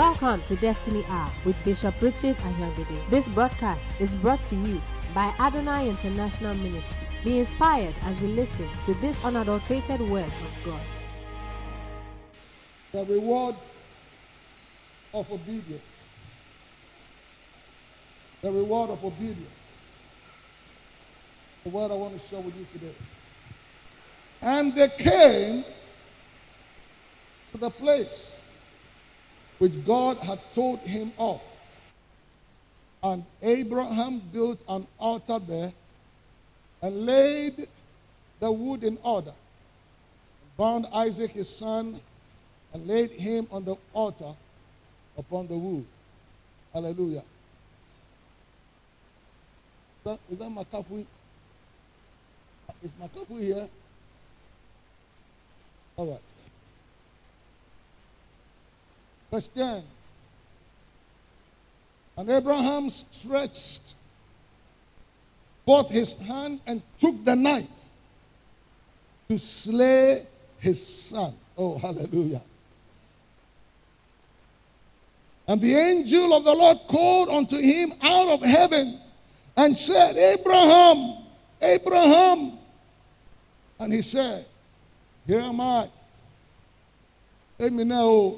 Welcome to Destiny Hour with Bishop Richard Ayangede. This broadcast is brought to you by Adonai International Ministries. Be inspired as you listen to this unadulterated word of God. The reward of obedience. The reward of obedience. The word I want to share with you today. And they came to the place which God had told him of. And Abraham built an altar there and laid the wood in order, bound Isaac his son, and laid him on the altar upon the wood. Hallelujah. Is that Makafu? Is Makafu here? All right. Verse 10. And Abraham stretched forth his hand and took the knife to slay his son. Oh, hallelujah. And the angel of the Lord called unto him out of heaven and said, Abraham, Abraham. And he said, here am I. And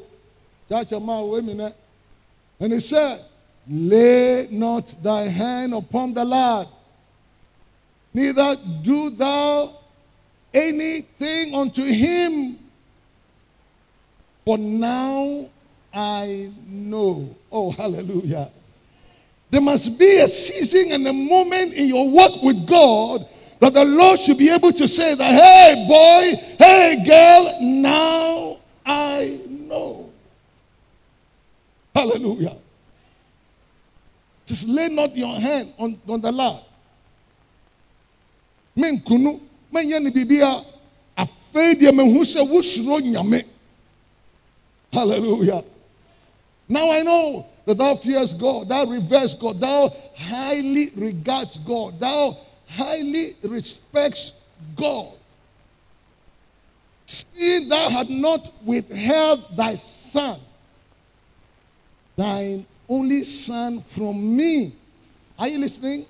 he said, lay not thy hand upon the lad, neither do thou anything unto him, for now I know. Oh, hallelujah. There must be a season and a moment in your walk with God that the Lord should be able to say that, hey boy, hey girl, now I know. Hallelujah. Just lay not your hand on the lad. Men kunu, men yani bibia, afraid ya men who say wushro nyame. Hallelujah. Now I know that thou fearest God, thou reverest God, thou highly regards God, thou highly respects God. Seeing thou had not withheld thy son, thine only son from me. Are you listening?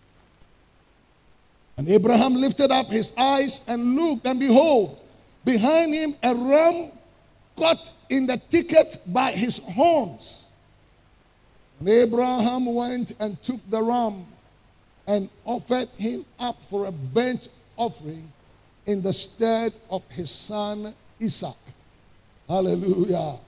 And Abraham lifted up his eyes and looked, and behold, behind him a ram caught in the thicket by his horns. And Abraham went and took the ram and offered him up for a burnt offering in the stead of his son Isaac. Hallelujah.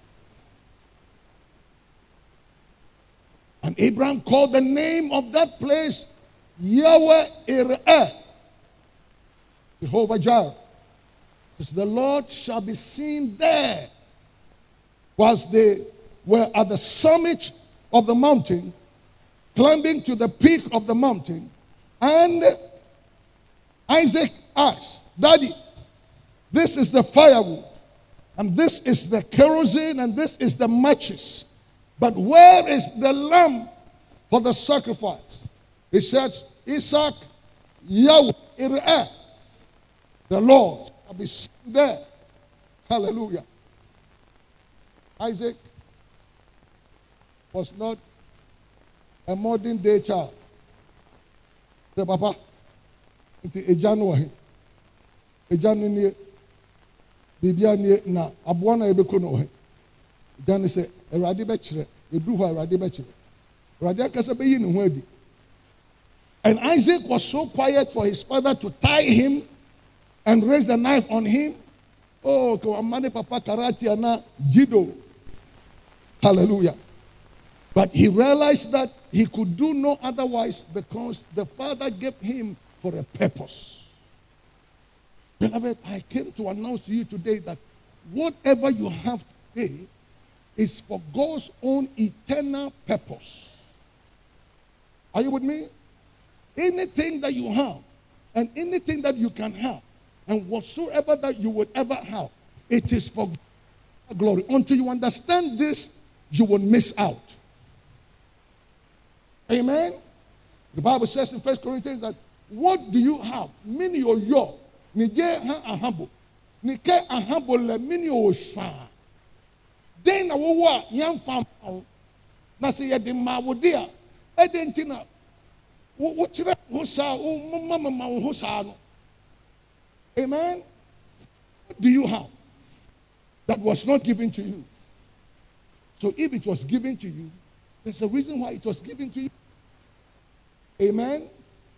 And Abraham called the name of that place Yahweh Ireh, Jehovah Jireh. Says the Lord shall be seen there. Whilst they were at the summit of the mountain, climbing to the peak of the mountain, and Isaac asked, Daddy, this is the firewood, and this is the kerosene, and this is the matches. But where is the lamb for the sacrifice? He said, Isaac, Yahweh, Ireh, the Lord shall be seen there. Hallelujah. Isaac was not a modern day child. Say, Papa, it's a January. A January, Bibiani, na Abuana Ebekono. Jan said, a radi bechere, a bruha radi bechere. Radiaka Sabayin Wedi. And Isaac was so quiet for his father to tie him and raise the knife on him. Oh, Amani Papa Karati ana Jido. Hallelujah. But he realized that he could do no otherwise because the Father gave him for a purpose. Beloved, I came to announce to you today that whatever you have today is for God's own eternal purpose. Are you with me? Anything that you have and anything that you can have and whatsoever that you would ever have, it is for glory. Until you understand this, you will miss out. Amen? The Bible says in 1 Corinthians that what do you have? Mini or yo. Nije ha ahabo. Nike ahabo le mini o sha. Den na wo a yɛmfa mma na sɛ yɛde mmaa wo de a ɛde nti na wokyerɛ ho saa mama wo ho saa no. Amen. What do you have that was not given to you? So if it was given to you, there's a reason why it was given to you. Amen.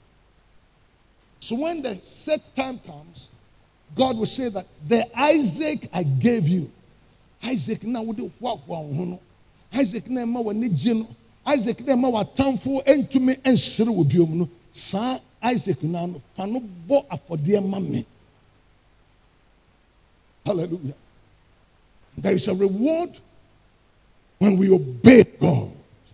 So when the set time comes, God will say that the Isaac I gave you, Isaac now would do what Isaac na ma wa ne Isaac na ma wa tamfo entumi ensere wo biom no sa Isaac na no fa no bo afode ma me. Hallelujah. There is a reward when we obey God.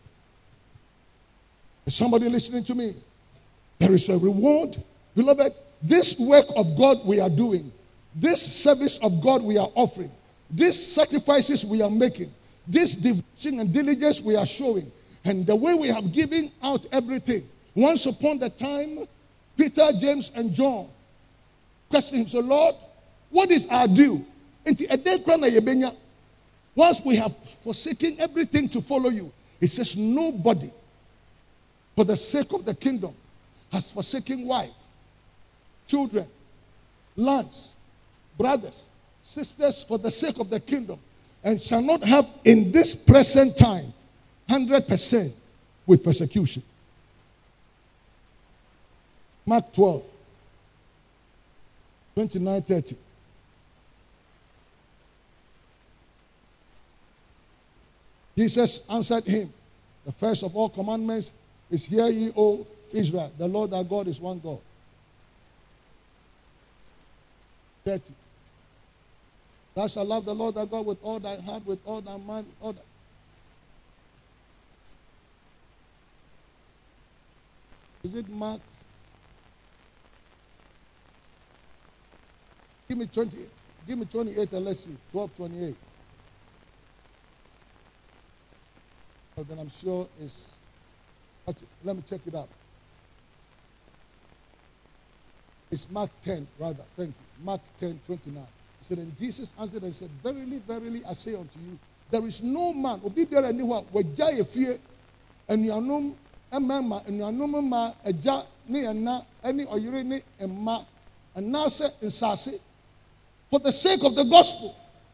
Is somebody listening to me? There is a reward. Beloved, this work of God we are doing, this service of God we are offering, these sacrifices we are making, this devotion and diligence we are showing, and the way we have given out everything. Once upon a time, Peter, James, and John questioned him, so Lord, what is our due? Once we have forsaken everything to follow you, he says, nobody, for the sake of the kingdom, has forsaken wife, children, lands, brothers, sisters, for the sake of the kingdom, and shall not have in this present time 100% with persecution. Mark 12, 29-30. Jesus answered him, the first of all commandments is, hear ye, O Israel, the Lord our God is one God. 30. Thou shalt love the Lord thy God with all thy heart, with all thy mind, all thy... Is it Mark? Give me 20. Give me 28 and let's see. 12:28. But then I'm sure it's... Let me check it out. It's Mark 10, rather. Thank you. Mark 10:29. He said, and Jesus answered and said, verily, verily, I say unto you, there is no man, obi biara ni hɔ a wagya efie, anuanom mmarima, anuanom mma, agya ne ɛna, ɛne ɔyere ne mma, anaasɛ nsase, for the sake of the gospel,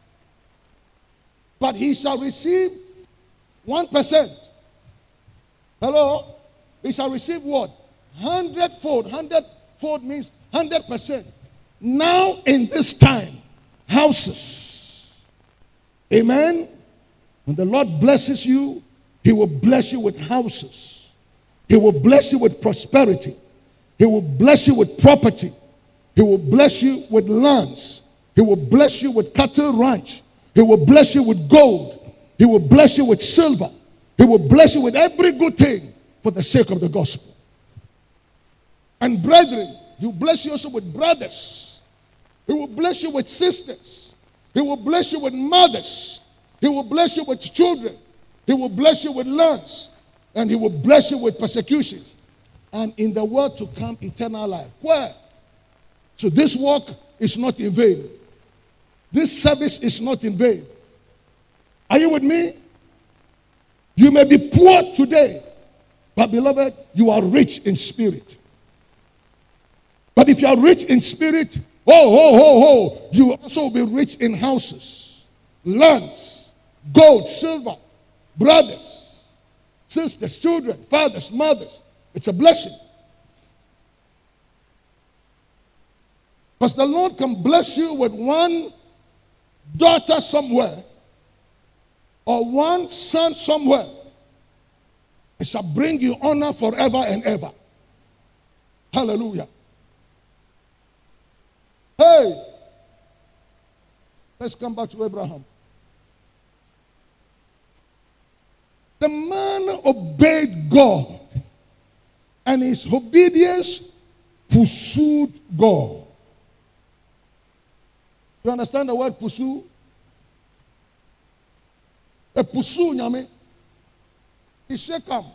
but he shall receive 1%. Hello? He shall receive what? 100-fold. 100-fold means 100%. Now in this time, houses. Amen? When the Lord blesses you, he will bless you with houses. He will bless you with prosperity. He will bless you with property. He will bless you with lands. He will bless you with cattle ranch. He will bless you with gold. He will bless you with silver. He will bless you with every good thing for the sake of the gospel. And brethren, he will bless you also with brothers. He will bless you with sisters. He will bless you with mothers. He will bless you with children. He will bless you with lands. And he will bless you with persecutions. And in the world to come, eternal life. Where? So this work is not in vain. This service is not in vain. Are you with me? You may be poor today, but beloved, you are rich in spirit. But if you are rich in spirit, you will also be rich in houses, lands, gold, silver, brothers, sisters, children, fathers, mothers. It's a blessing. Because the Lord can bless you with one daughter somewhere or one son somewhere. It shall bring you honor forever and ever. Hallelujah. Hey, let's come back to Abraham. The man obeyed God, and his obedience pursued God. You understand the word pursue? A pursue, nyame. He shall come.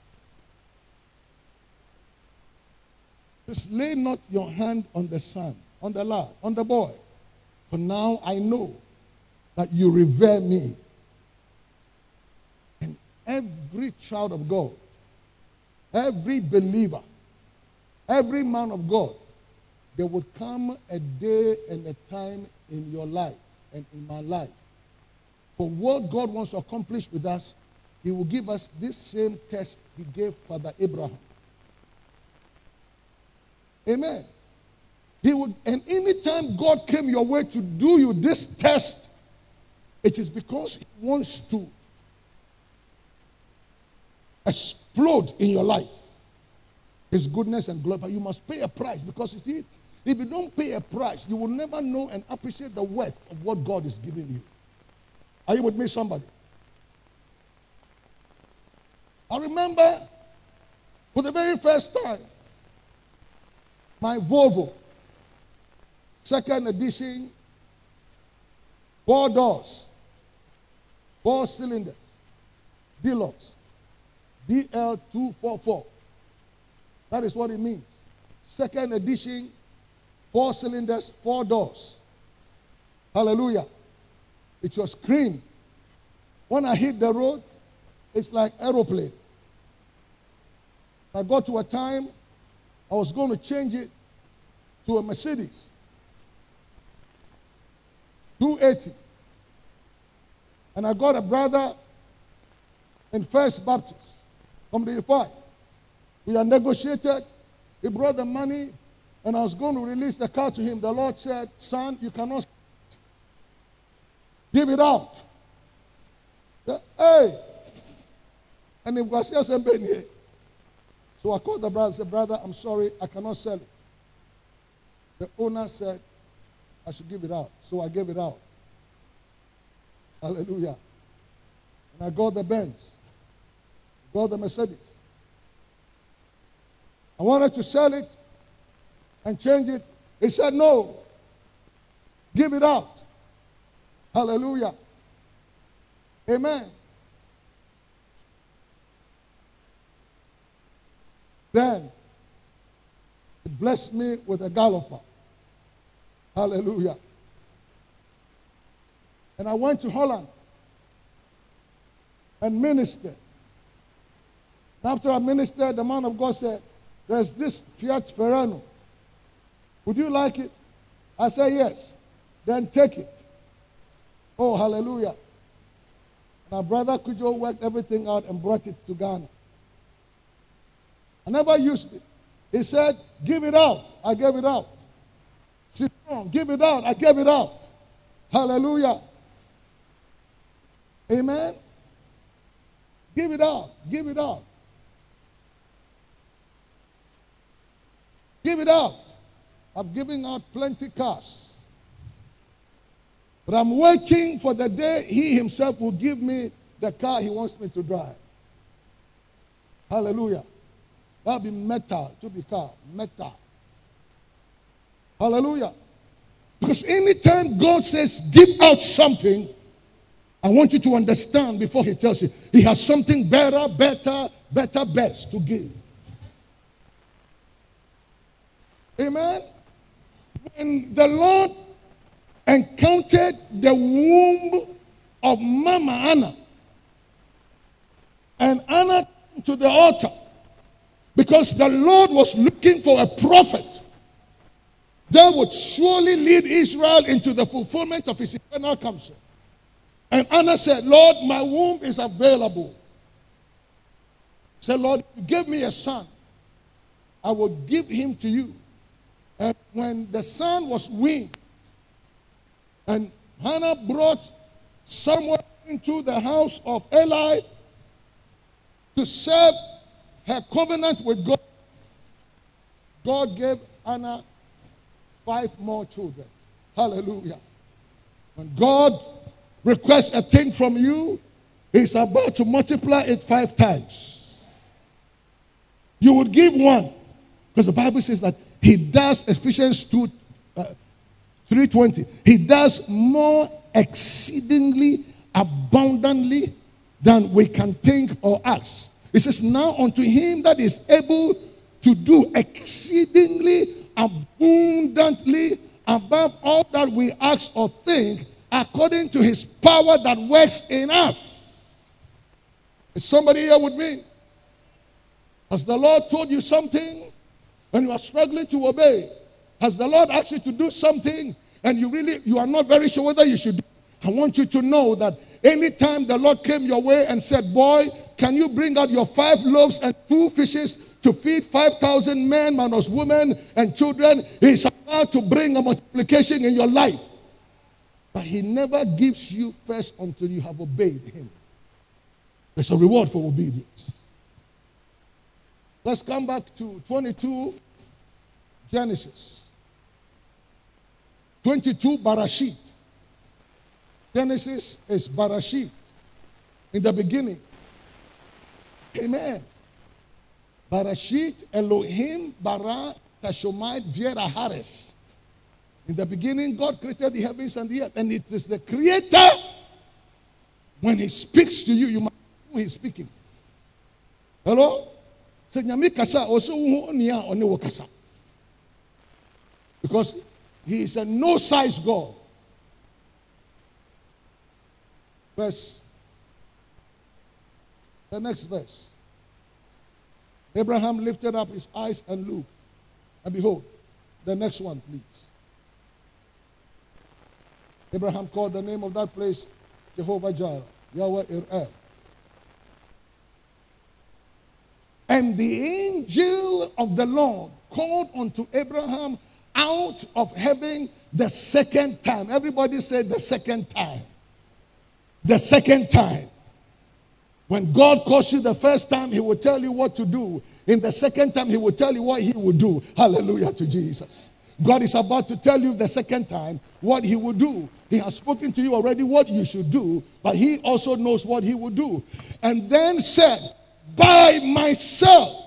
Just lay not your hand on the son, on the lad, on the boy. For now I know that you revere me. every child of God, every believer, every man of God, there would come a day and a time in your life and in my life. For what God wants to accomplish with us, He will give us this same test He gave Father Abraham. Amen. He would, and anytime God came your way to do you this test, it is because He wants to explode in your life His goodness and glory. But you must pay a price, because you see, if you don't pay a price, you will never know and appreciate the worth of what God is giving you. Are you with me, somebody? I remember for the very first time, my Volvo, second edition, 4 doors, 4 cylinders, Deluxe, DL244. That is what it means. Second edition, 4 cylinders, 4 doors. Hallelujah. It was cream. When I hit the road, it's like aeroplane. I got to a time, I was going to change it to a Mercedes 280. And I got a brother in First Baptist, from the 85. We had negotiated. He brought the money, and I was going to release the car to him. The Lord said, son, you cannot give it out. Said, hey. And it was just a. So I called the brother and said, brother, I'm sorry, I cannot sell it. The owner said, I should give it out. So I gave it out. Hallelujah. And I got the Benz. Got the Mercedes. I wanted to sell it and change it. He said, no. Give it out. Hallelujah. Amen. Then, He blessed me with a galloper. Hallelujah. And I went to Holland and ministered. After I ministered, the man of God said, there's this Fiat Ferrano. Would you like it? I said, yes. Then take it. Oh, hallelujah. And our brother Kujo worked everything out and brought it to Ghana. I never used it. He said, give it out. I gave it out. Sit down. Give it out. I gave it out. Hallelujah. Amen. Give it out. Give it out. Give it out. I'm giving out plenty cars. But I'm waiting for the day He Himself will give me the car He wants me to drive. Hallelujah. That'll be metal to be car. Metal. Hallelujah. Because anytime God says, give out something, I want you to understand before He tells you, He has something better, best to give. Amen. When the Lord encountered the womb of Mama Anna, and Anna came to the altar, because the Lord was looking for a prophet that would surely lead Israel into the fulfillment of His eternal counsel. And Anna said, Lord, my womb is available. Said, Lord, if you give me a son, I will give him to you. And when the son was weaned, and Hannah brought someone into the house of Eli to serve her covenant with God, God gave Hannah 5 more children. Hallelujah. When God requests a thing from you, He's about to multiply it 5 times. You would give 1, because the Bible says that He does, Ephesians 3:20, He does more exceedingly abundantly than we can think or ask. It says, now unto Him that is able to do exceedingly abundantly above all that we ask or think, according to His power that works in us. Is somebody here with me? Has the Lord told you something and you are struggling to obey? Has the Lord asked you to do something and you are not very sure whether you should do it? I want you to know that anytime the Lord came your way and said, boy, can you bring out your 5 loaves and 2 fishes to feed 5,000 men, minus women and children, He's about to bring a multiplication in your life. But He never gives you first until you have obeyed Him. There's a reward for obedience. Let's come back to 22 Genesis. 22 Barashit. Genesis is Barashit. In the beginning. Amen. Barashit Elohim bara Tashomite Viera Hares. In the beginning, God created the heavens and the earth. And it is the Creator. When He speaks to you, you must know who He's speaking. Hello? Because He is a no-size God. The next verse. Abraham lifted up his eyes and looked. And behold, the next one, please. Abraham called the name of that place Jehovah Jireh, Yahweh Ireh. And the angel of the Lord called unto Abraham out of heaven the second time. Everybody said the second time. The second time. When God calls you the first time, He will tell you what to do. In the second time, He will tell you what He will do. Hallelujah to Jesus. God is about to tell you the second time what He will do. He has spoken to you already what you should do, but He also knows what He will do. And then said, by myself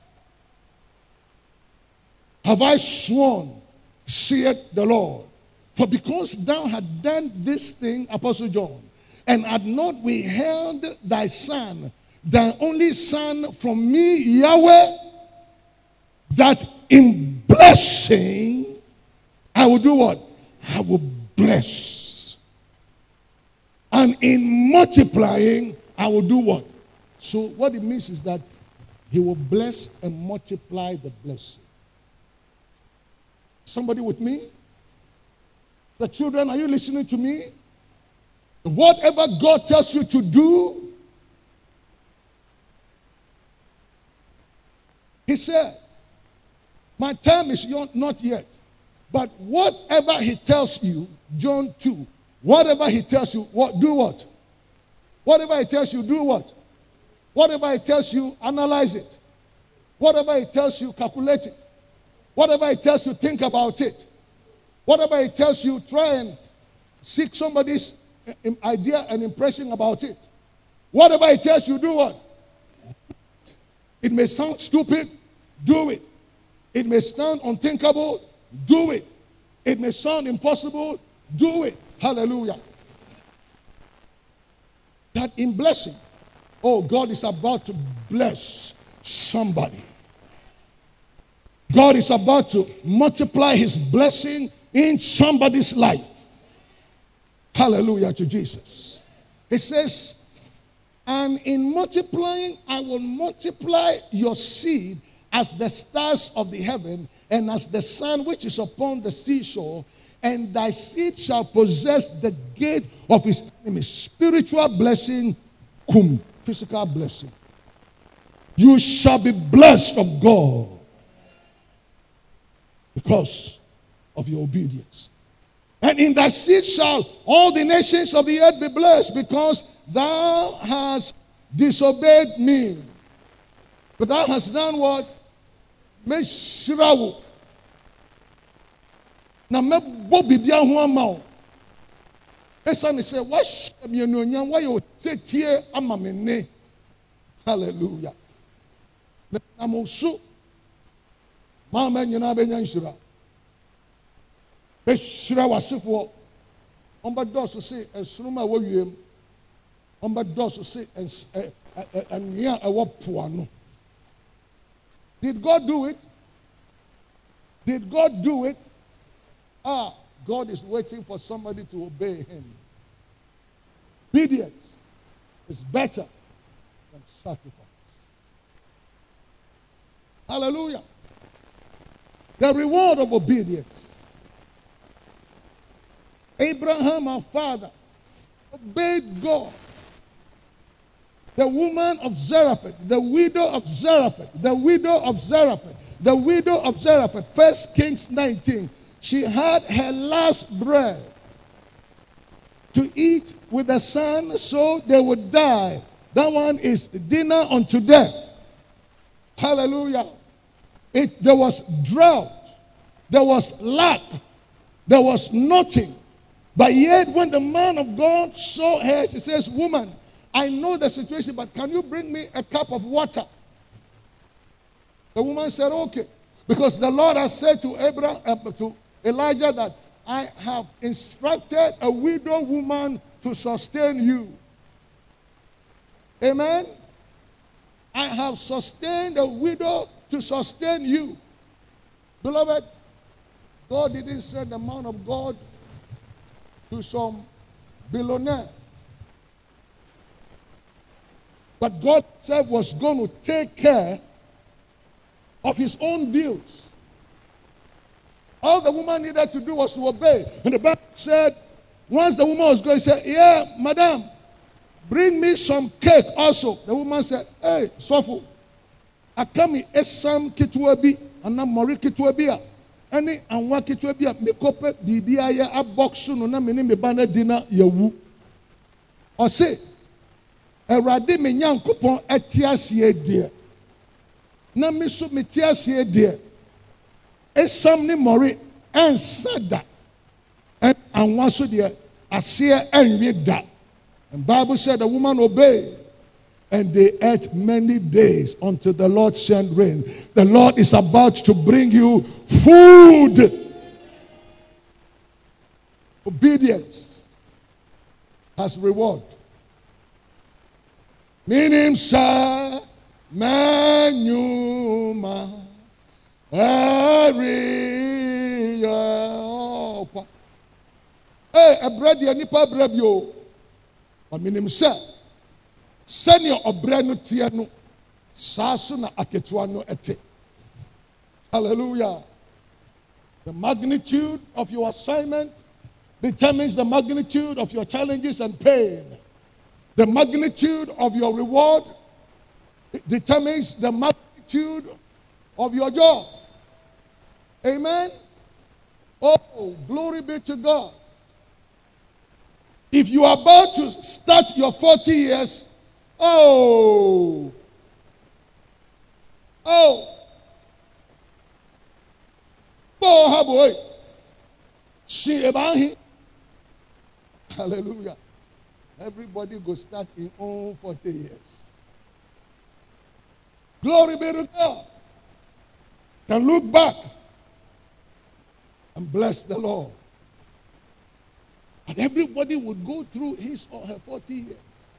have I sworn, saith the Lord. For because thou hast done this thing, Apostle John, and had not withheld thy son, thy only son from me, Yahweh, that in blessing I will do what? I will bless. And in multiplying, I will do what? So what it means is that He will bless and multiply the blessing. Somebody with me? The children, are you listening to me? Whatever God tells you to do, He said, my time is not yet. But whatever He tells you, John 2, whatever He tells you, do what? Whatever He tells you, do what? Whatever He tells you, analyze it. Whatever He tells you, calculate it. Whatever He tells you, think about it. Whatever He tells you, try and seek somebody's idea and impression about it. Whatever He tells you, do what? It may sound stupid, do it. It may sound unthinkable, do it. It may sound impossible, do it. Hallelujah. That in blessing, oh, God is about to bless somebody. God is about to multiply His blessing in somebody's life. Hallelujah to Jesus. He says, and in multiplying, I will multiply your seed as the stars of the heaven and as the sun which is upon the seashore, and thy seed shall possess the gate of his enemies. Spiritual blessing, physical blessing. You shall be blessed of God because of your obedience. And in thy seed shall all the nations of the earth be blessed, because thou hast disobeyed me. But thou hast done what? Meshirawo. Na mebo bibia ho ama o. Esa me say, what me no nya why you say tie ama me ne. Hallelujah. Na mo so mama nyina benya nshira. Beshira wasefo. Omba doso say ensunuma wo wiem. Omba doso say ania ewo poano. Did God do it? Did God do it? God is waiting for somebody to obey Him. Obedience is better and sacrifice. Hallelujah. The reward of obedience. Abraham, our father, obeyed God. The woman of Zarephath, the widow of Zarephath, the widow of Zarephath, the widow of Zarephath, 1 Kings 19. She had her last bread to eat with the son, so they would die. That one is dinner unto death. Hallelujah. There was drought. There was lack. There was nothing. But yet when the man of God saw her, she says, woman, I know the situation, but can you bring me a cup of water? The woman said, okay. Because the Lord has said to Elijah that I have instructed a widow woman to sustain you. Amen? I have sustained a widow to sustain you. Beloved, God didn't send the man of God to some billionaire. But God said was going to take care of his own bills. All the woman needed to do was to obey. And the Bible said, once the woman was going, she said, yeah, madam, bring me some cake also. The woman said, hey, Sofu, akami esam kituabi, anam mori kituabia. Any anwa kituabia, mikope bibia ya aboksu no na mini me bana dina yawu. Or say, Erade me nyankopon etiasie die. Na me so metiasie die. Esam ni mori ensada. And anwa so die asie enwe da. And Bible said the woman obeyed. And they ate many days until the Lord sent rain. The Lord is about to bring you food. Obedience has reward. Meaning, sir, manuma, hey, a bread, ya nipa bread yo. I mean, sir. Senior obrenu tienu sasu na aketuano ete. Hallelujah. The magnitude of your assignment determines the magnitude of your challenges and pain. The magnitude of your reward determines the magnitude of your job. Amen. Oh, glory be to God. If you are about to start your 40 years, oh, boy, she about him. Hallelujah. Everybody go start in own 40 years. Glory be to God. Can look back and bless the Lord. And everybody would go through his or her 40 years.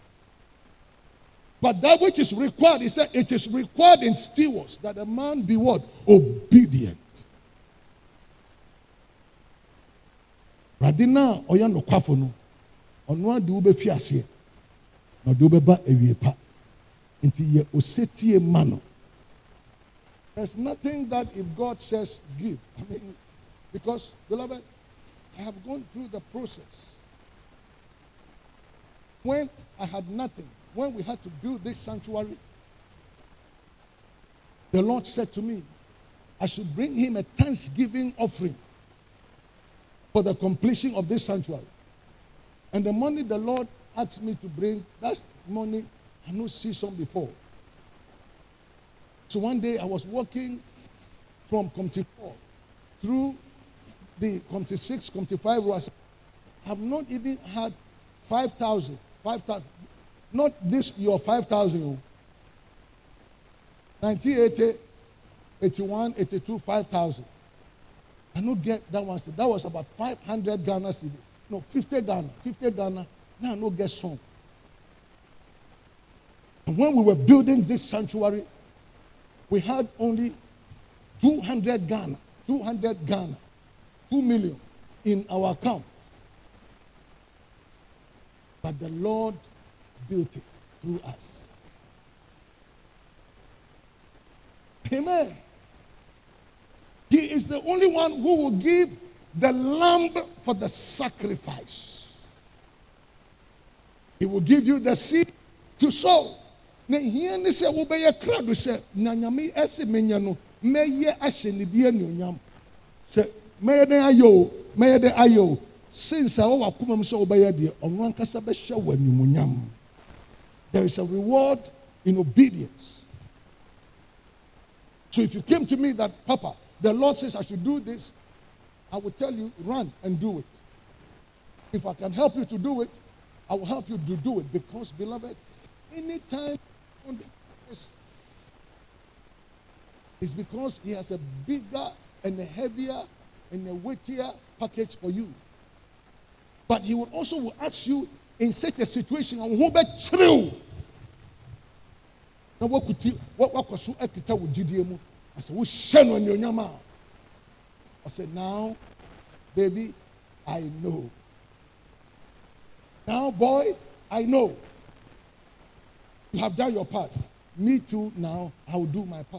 But that which is required, he said, it is required in stewards that a man be what? Obedient. Radina oya no kwafo no. Ono ade wo be fiase. Na de wo be ba awiepa. Nti ye osetie mano. There's nothing that if God says give. I mean, because beloved, I have gone through the process. When I had nothing, when we had to build this sanctuary, the Lord said to me, I should bring him a thanksgiving offering for the completion of this sanctuary. And the money the Lord asked me to bring, that's money I not see some before. So one day I was walking from Comte 4 through the Comte 6, Comte 5 rows. I have not even had 5,000. Not this, your 5,000. 1980, 81, 82, 5,000. I don't get that one. That was about 500 Ghana cedi. No, 50 Ghana. 50 Ghana. Now I no get some. And when we were building this sanctuary, we had only 200 Ghana. 200 Ghana. 2 million in our account. But the Lord built it through us. Amen. He is the only one who will give the lamb for the sacrifice. He will give you the seed to sow. Na here ni se wo be ye krado se na nyame ese menya no meye ahye ne die nyonyam. Se meye den ayo, meye den ayo. Since I wa kuma so wo be ye de ono ankasa be hye wa nyumunyam. There is a reward in obedience. So if you came to me that, Papa, the Lord says I should do this, I will tell you, run and do it. If I can help you to do it, I will help you to do it. Because, beloved, anytime it's because he has a bigger and a heavier and a weightier package for you. But he will also ask you in such a situation, who be true. Now what could you what was so ekita with GDM? I said, "We share on your nyama." I said, "Now, baby, I know. Now, boy, I know. You have done your part. Me too. Now I will do my part."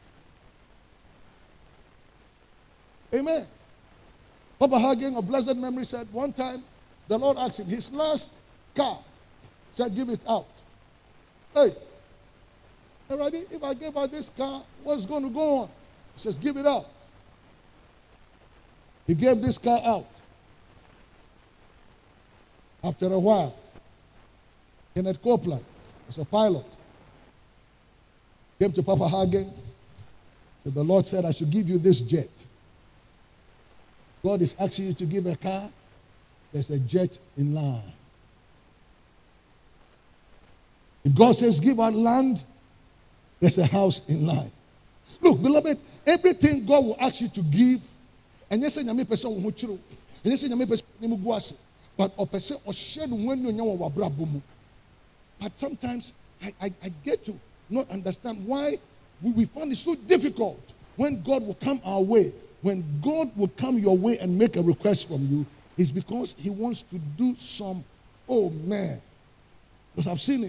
Amen. Papa Hagen of blessed memory said one time the Lord asked him his last car. Said, "Give it out." Hey. Already, if I gave out this car, what's going to go on? He says, "Give it out." He gave this car out. After a while, Kenneth Copeland was a pilot. Came to Papa Hagen. Said, "The Lord said I should give you this jet. God is asking you to give a car. There's a jet in line. If God says give out land, there's a house in line." Look, beloved, everything God will ask you to give, and yes, nyame pese wo ho chiro, and yes, nyame pese ni mu guase, but o pese o share no wan nya wo wabrabo mu. But sometimes I get to not understand why we find it so difficult when God will come our way. When God will come your way and make a request from you, it's because he wants to do some, oh man, because I've seen it.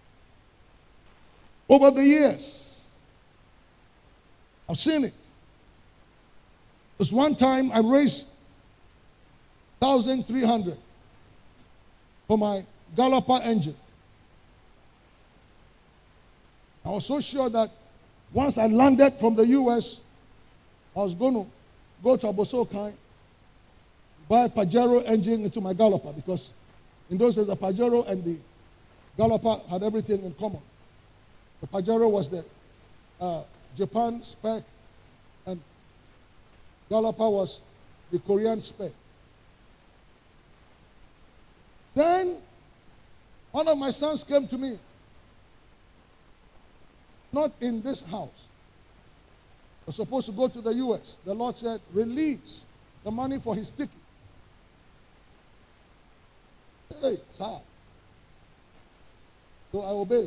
Over the years, I've seen it. There's one time I raised 1,300 for my Galloper engine. I was so sure that once I landed from the US, I was going to go to Abosokai, buy a Pajero engine into my Galloper, because in those days the Pajero and the Galloper had everything in common. The Pajero was the Japan spec, and Galloper was the Korean spec. Then one of my sons came to me, not in this house. I was supposed to go to the US. The Lord said, "Release the money for his ticket." Hey, sir. So I obeyed.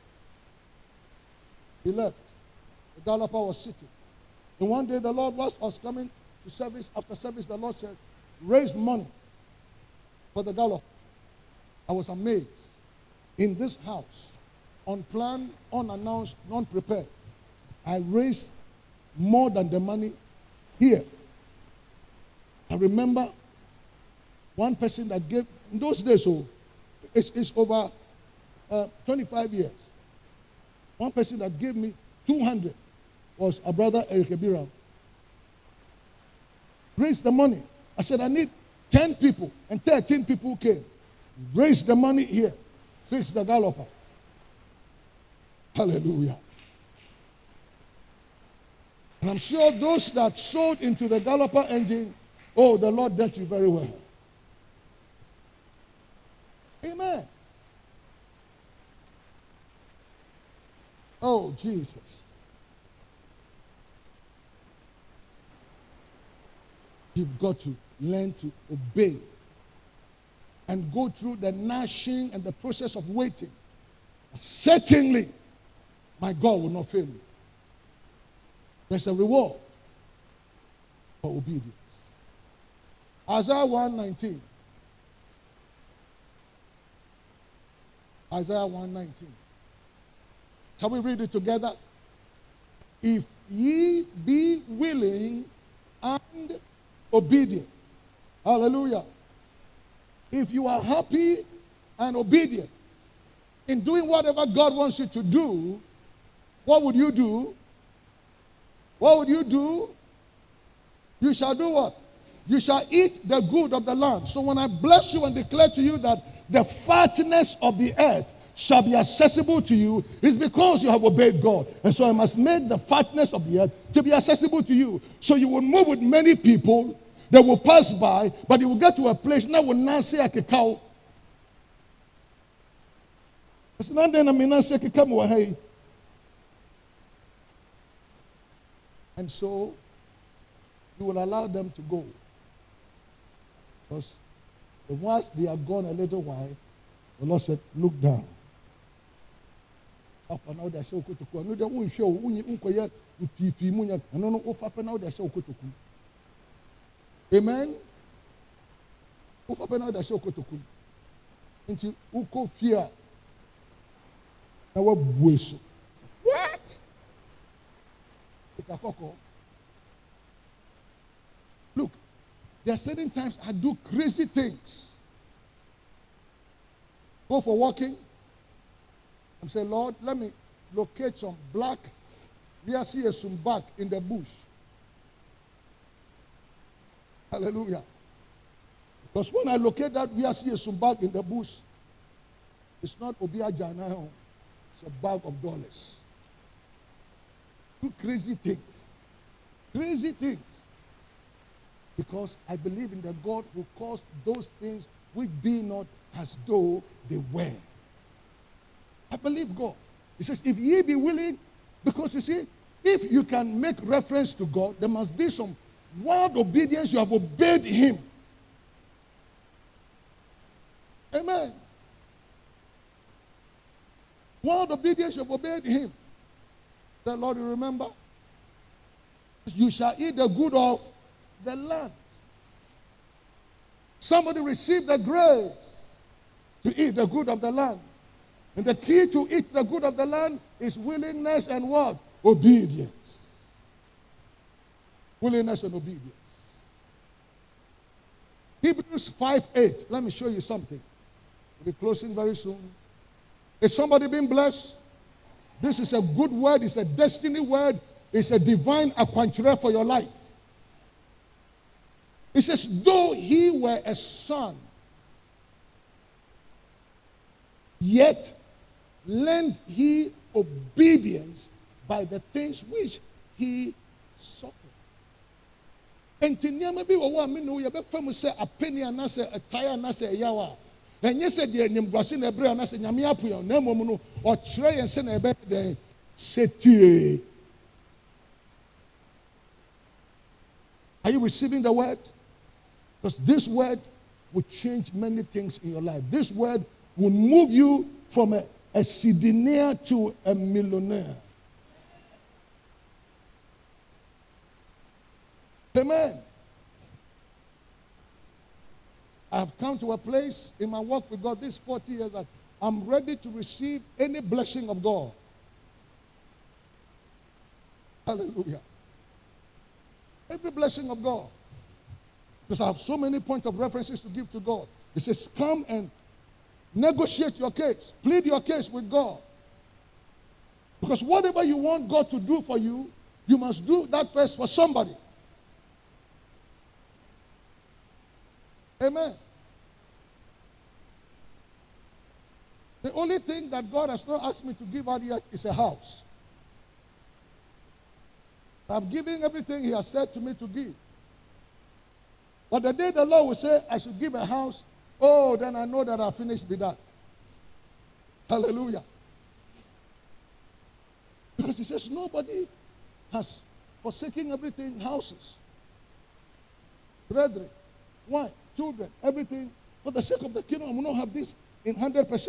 He left. The Galloper was sitting. And one day the Lord was coming to service. After service, the Lord said, "Raise money for the Galloper." I was amazed. In this house, unplanned, unannounced, non-prepared, I raised more than the money here. I remember one person that gave, in those days, so it's over 25 years. One person that gave me 200 was a brother, Eric Ebiram. Raised the money. I said, "I need 10 people, and 13 people came. Raised the money here. Fixed the Galloper. Hallelujah. And I'm sure those that sold into the Galloper engine, oh, the Lord dealt you very well. Amen. Oh, Jesus. You've got to learn to obey and go through the gnashing and the process of waiting. Certainly, my God will not fail you. There's a reward for obedience. Isaiah 1:19. Isaiah 1:19. Shall we read it together? if ye be willing and obedient. Hallelujah. If you are happy and obedient in doing whatever God wants you to do, what would you do? What would you do? You shall do what? You shall eat the good of the land. So when I bless you and declare to you that the fatness of the earth shall be accessible to you, it's because you have obeyed God. And so I must make the fatness of the earth to be accessible to you. So you will move with many people that will pass by, but you will get to a place now will not say a cow. It's not then I mean not say hey. And so you will allow them to go. Because once they are gone a little while, the Lord said, look down. After now they show kutuku. No, they won't show unkoya utifi munya. No, no, ofa now they show kutuku. Amen. Ofa now they show kutuku. Into uko fear. Now what bueso? What? Look, there are certain times I do crazy things. Go for walking. I'm saying, Lord, let me locate some black. We are seeing some back in the bush. Hallelujah. Because when I locate that, we are seeing some back in the bush. It's not Obia Jana. It's a bag of dollars. Do crazy things. Crazy things. Because I believe in the God who caused those things which be not as though they were. I believe God. He says, if ye be willing, because you see, if you can make reference to God, there must be some wild obedience. You have obeyed him. Amen. Wild obedience, you have obeyed him. The Lord, you remember? You shall eat the good of the land. Somebody received the grace to eat the good of the land. And the key to eat the good of the land is willingness and what? Obedience. Willingness and obedience. Hebrews 5:8. Let me show you something. We'll be closing very soon. Is somebody being blessed? This is a good word. It's a destiny word. It's a divine aquanture for your life. It says, though he were a son, yet learned he obedience by the things which he suffered. And nneɛma bi wɔ hɔ a me no yɛbɛfa mu sɛ apeni anasɛ ɛtae anasɛ ɛyaw a ɛnyɛ sɛ deɛ nimguase na ɛbrɛ anasɛ nyame apo yɛn na mmom no ɔkyerɛ yɛn sɛ na ɛbɛyɛ dɛn setie. Are you receiving the word? Because this word will change many things in your life. This word will move you from a sidinaire to a millionaire. Amen. I have come to a place in my walk with God these 40 years that I'm ready to receive any blessing of God. Hallelujah. Every blessing of God. Because I have so many points of references to give to God. He says, come and negotiate your case. Plead your case with God. Because whatever you want God to do for you, you must do that first for somebody. Amen. The only thing that God has not asked me to give out yet is a house. I've given everything he has said to me to give. But the day the Lord will say, I should give a house, oh, then I know that I've finished with that. Hallelujah. Because he says nobody has forsaken everything, houses, brethren, wife, children, everything, for the sake of the kingdom. I will not have this in 100%.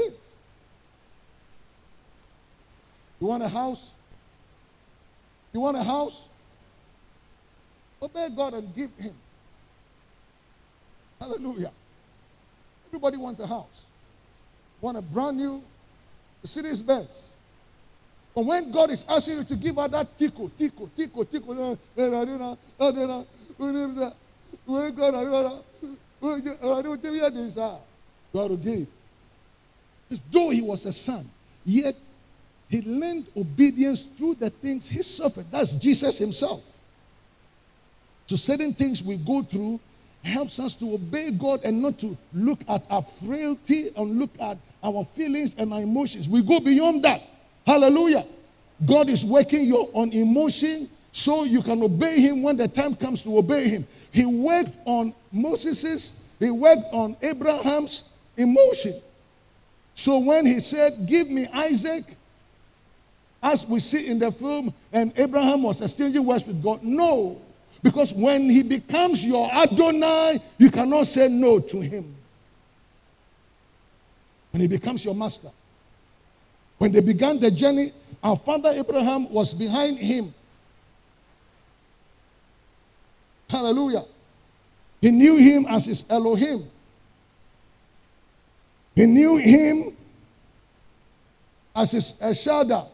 You want a house? You want a house? Obey God and give him. Hallelujah. Everybody wants a house. Want a brand new Mercedes Benz. But when God is asking you to give her that tickle, you are to give. Though he was a son, yet he learned obedience through the things he suffered. That's Jesus himself. So certain things we go through helps us to obey God and not to look at our frailty and look at our feelings and our emotions. We go beyond that. Hallelujah. God is working on emotion so you can obey him when the time comes to obey him. He worked on Moses's, he worked on Abraham's emotion. So when he said, give me Isaac, as we see in the film, and Abraham was exchanging words with God, no. Because when he becomes your Adonai, you cannot say no to him. When he becomes your master. When they began the journey, our father Abraham was behind him. Hallelujah. He knew him as his Elohim. He knew him as his El Shaddai.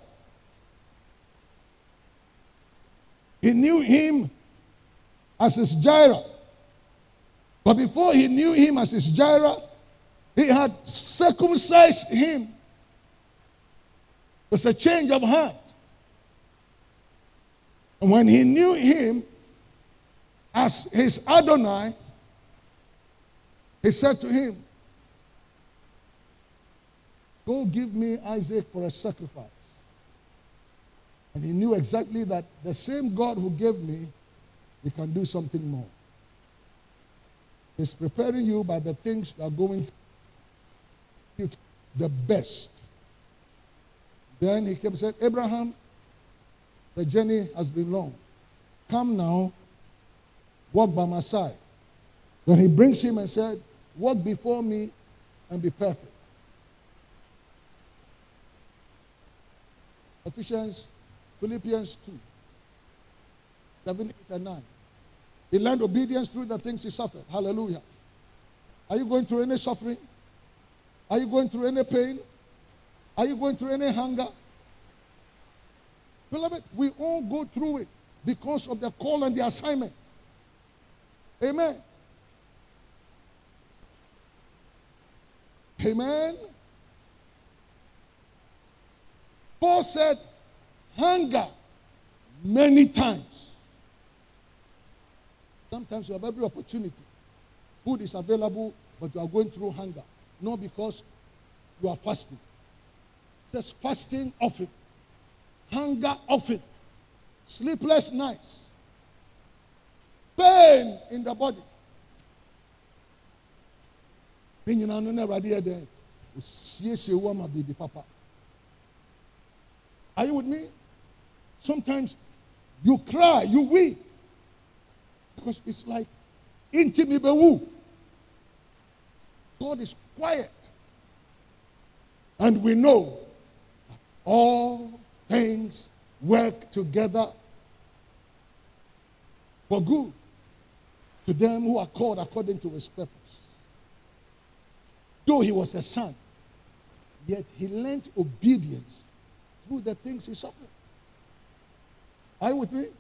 He knew him as his Jireh. But before he knew him as his Jireh, he had circumcised him. It's a change of heart. And when he knew him as his Adonai, he said to him, go give me Isaac for a sacrifice. And he knew exactly that the same God who gave me, he can do something more. He's preparing you by the things that are going through the best. Then he came and said, Abraham, the journey has been long. Come now, walk by my side. Then he brings him and said, walk before me and be perfect. Philippians 2, 7, 8, and 9. He learned obedience through the things he suffered. Hallelujah. Are you going through any suffering? Are you going through any pain? Are you going through any hunger? Beloved, we all go through it because of the call and the assignment. Amen. Amen. Paul said, hunger many times. Sometimes you have every opportunity. Food is available, but you are going through hunger. Not because you are fasting. It says fasting often. Hunger often. Sleepless nights. Pain in the body. Are you with me? Sometimes you cry, you weep. Because it's like, God is quiet. And we know that all things work together for good to them who are called according to his purpose. Though he was a son, yet he learned obedience through the things he suffered. Are you with me?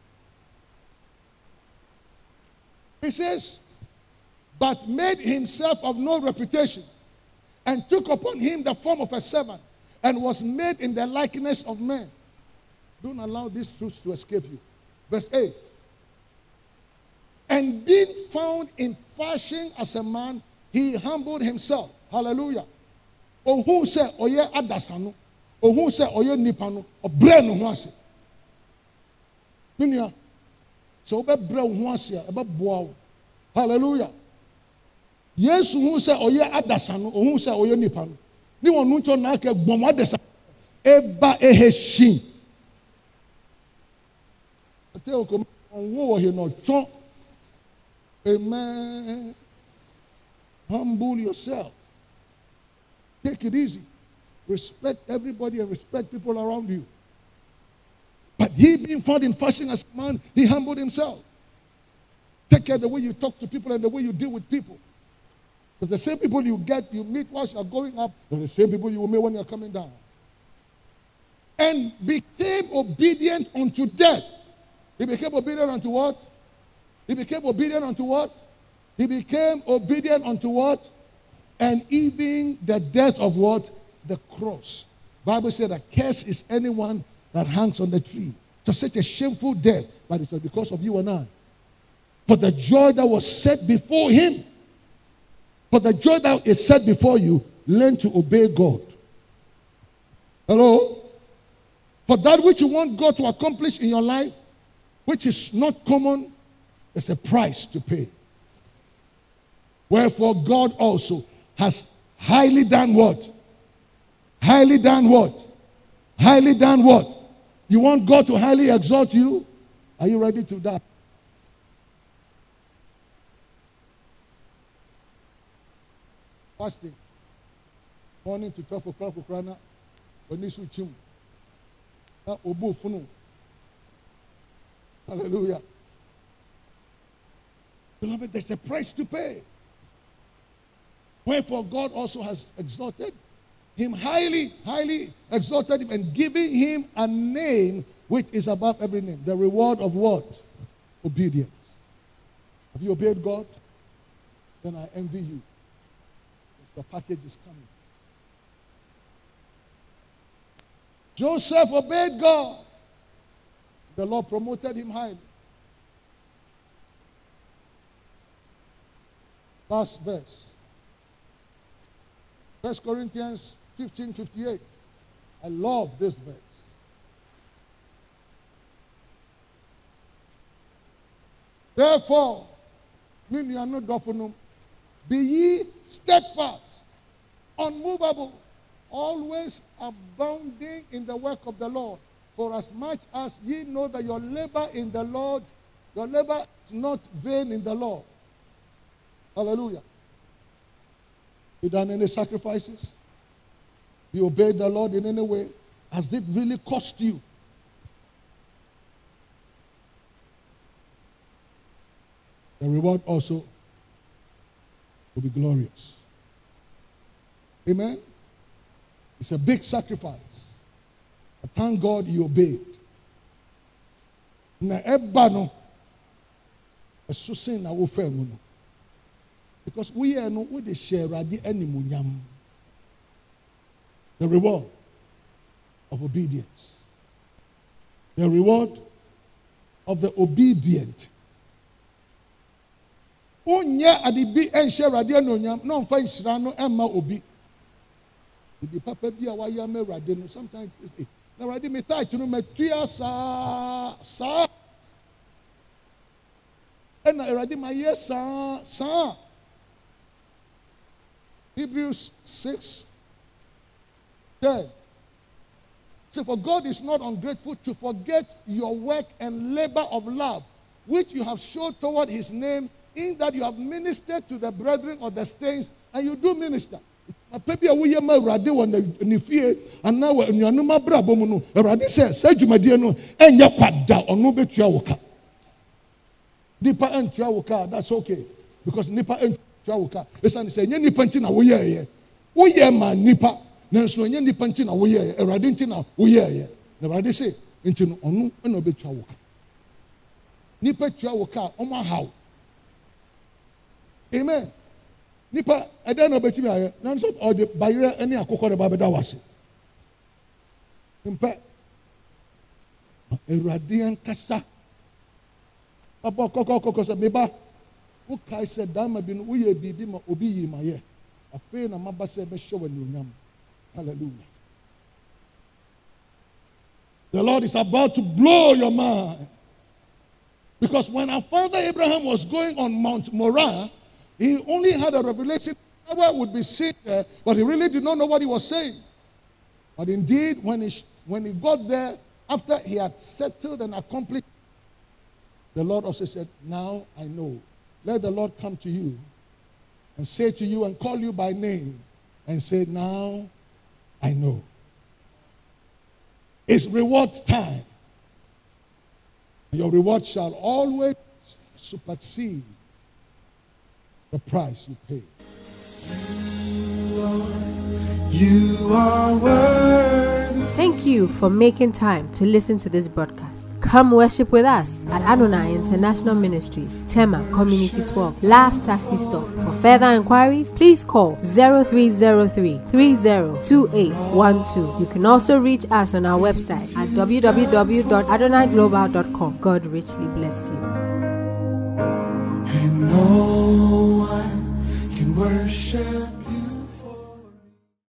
He says, but made himself of no reputation, and took upon him the form of a servant, and was made in the likeness of men. Don't allow these truths to escape you. Verse 8. And being found in fashion as a man, he humbled himself. Hallelujah. Oh, who said, oh yeah, adasano. Oh, who said, oh yeah, nipano. Oh, brain no wase. Dunya. So, be brain wase, ebe boao. Hallelujah. Yes, who said, oh yeah, adasano. Oh, who said, oh yeah, nipano. Ni won nuncho na ke gbon adasano. Eba eheshin. I tell you, on wo he no chon. Amen. Humble yourself. Take it easy. Respect everybody and respect people around you. But he being found in fashion as a man, he humbled himself. Take care of the way you talk to people and the way you deal with people. Because the same people you meet whilst you are going up, they're the same people you will meet when you're coming down. and became obedient unto death. He became obedient unto what? He became obedient unto what? He became obedient unto what? And even the death of what? The cross. Bible said that curse is anyone that hangs on the tree. To such a shameful death, but it was because of you and I. For the joy that was set before him. For the joy that is set before you, learn to obey God. Hello? For that which you want God to accomplish in your life, which is not common, there's a price to pay. Wherefore God also has highly done what? Highly done what? Highly done what? You want God to highly exalt you? Are you ready to die? Fasting. Morning to 12 o'clock, Ukraina. When you switch him. Hallelujah. Beloved, there's a price to pay. Wherefore God also has exalted him highly, highly exalted him and giving him a name which is above every name. The reward of what? Obedience. Have you obeyed God? Then I envy you. The package is coming. Joseph obeyed God. The Lord promoted him highly. Last verse. 1 Corinthians 15:58. I love this verse. Therefore, be ye steadfast, unmovable, always abounding in the work of the Lord. For as much as ye know that your labor in the Lord, your labor is not vain in the Lord. Hallelujah. You done any sacrifices? You obeyed the Lord in any way? Has it really cost you? The reward also will be glorious. Amen? It's a big sacrifice. But thank God you obeyed. Na eba no esusin na wo fa mu no. Because we are no we dey share radi animunyam. The reward of obedience. The reward of the obedient. Unya adibi enhye radi anonyam no mfa nhira no emma obi. Ibi papa bi a waya me radi no sometimes it's na radi me touch no metua sa and radi my yes sa Hebrews 6:10. So for God is not ungrateful to forget your work and labor of love, which you have shown toward his name, in that you have ministered to the brethren of the saints, and you do minister. Maybe a we ma urade won ni fie ana wa nuanum abrabo mu no urade se sadwumadie no enya kwada ono betua wo ka. Nipa entua wo ka, that's okay, because nipa entua wo ka. Esan se nya nipa nti na wo ye ma nipa na so nya nipa nti na wo ye urade nti na wo ye na urade se nti no ono na obetua wo ka. Nipa tua wo ka omo hawo. Amen. Nipa eden obetimi aye na so or the bayre any akokọ de ba beda wase. Mpa Erade ankasa aba kokọ se meba wo kai se dama bi no wo ye bibi ma obi yi ma ye afi na maba se be hwe wani onyam. Hallelujah. The Lord is about to blow your mind. Because when our father Abraham was going on Mount Moriah, he only had a revelation power would be seen there, but he really did not know what he was saying. But indeed, when he got there, after he had settled and accomplished, the Lord also said, now I know. Let the Lord come to you and say to you and call you by name and say, now I know. It's reward time. Your reward shall always supersede the price you pay. You are worthy. Thank you for making time to listen to this broadcast. Come worship with us at Adonai International Ministries, Tema Community 12, last taxi stop. For further inquiries, please call 0303 302812. You can also reach us on our website at www.adonaiglobal.com. God richly bless you. And no one can worship